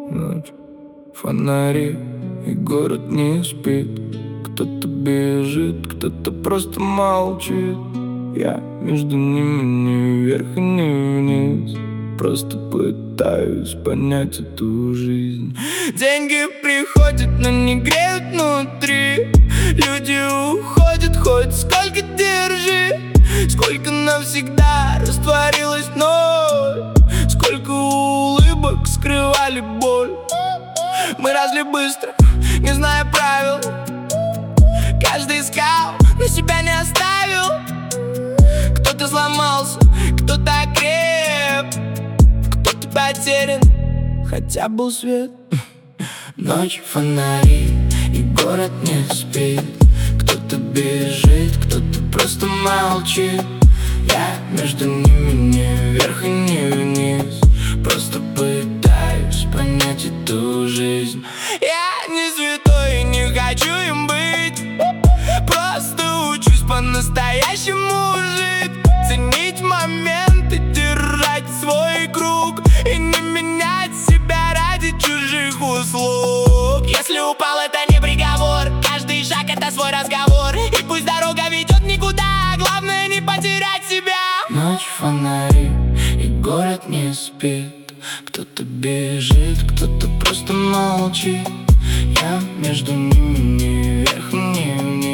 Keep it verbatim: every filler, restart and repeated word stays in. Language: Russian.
Ночь, фонари, и город не спит. Кто-то бежит, кто-то просто молчит. Я между ними ни вверх и ни вниз. Просто пытаюсь понять эту жизнь. Деньги приходят, но не греют внутри. Люди уходят, хоть сколько держи. Сколько навсегда растворилось ноль. Сколько улыбок скрывали боль. Мы росли быстро, не зная правил. Каждый искал, но себя не оставил. Кто-то сломался, кто-то окреп, кто-то потерян, хотя был свет. Ночь, фонари, и город не спит. Кто-то бежит, кто-то просто молчит. Я между ними ни вверх и ни вниз. Просто пытаюсь понять эту жизнь. Я не святой и не хочу им быть. Просто учусь по-настоящему жить. Ценить моменты, держать свой круг и не менять себя ради чужих услуг. Если упал, это не приговор. Каждый шаг — это свой разговор. И пусть дорога ведет никуда, главное не потерять себя. Ночь, фонари, и город не спит. Кто-то бежит, кто-то просто молчит. Я между ними ни вверх, ни вниз.